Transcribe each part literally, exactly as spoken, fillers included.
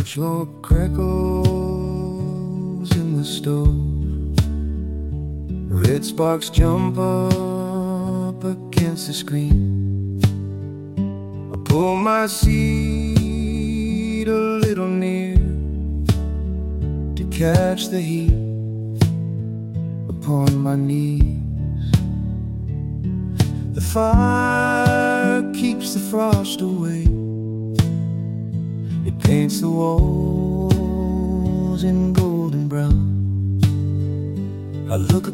Matchlock crackles in the stove. Red sparks jump up against the screen. I pull my seat a little near to catch the heat upon my knees. The fire keeps the frost away. It paints the walls in golden brown. I look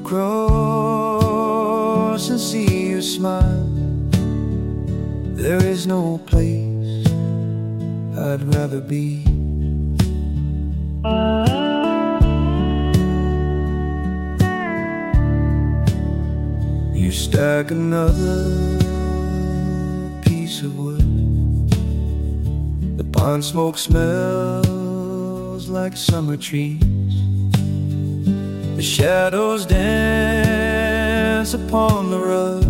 across and see you smile. There is no place I'd rather be. You stack another piece of wood. The pond smoke smells like summer trees. The shadows dance upon the rug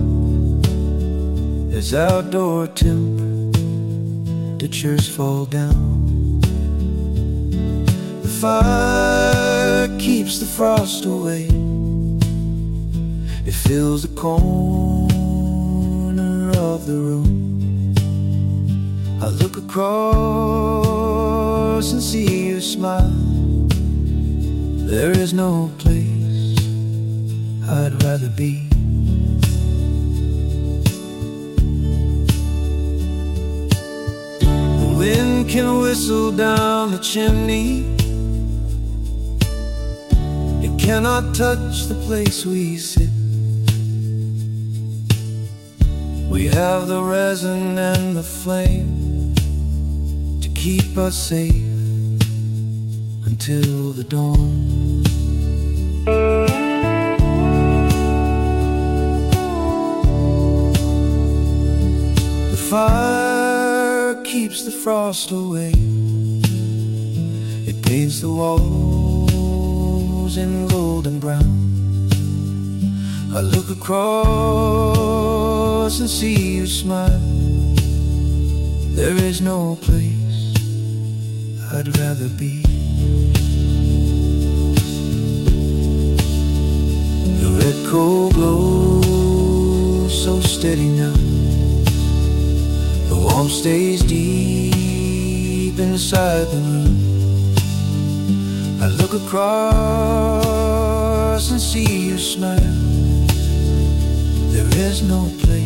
as outdoor temperatures fall down. The fire keeps the frost away. It fills the corner of the room. I look across and see you smile. There is no place I'd rather be. The wind can whistle down the chimney. It cannot touch the place we sit. We have the resin and the flame to keep us safe until the dawn. The fire keeps the frost away. It paints the walls in golden brown. I look across and see you smile. There is no place I'd rather be. The red coal glows so steady now. The warmth stays deep inside the room. I look across and see you smile. There is no place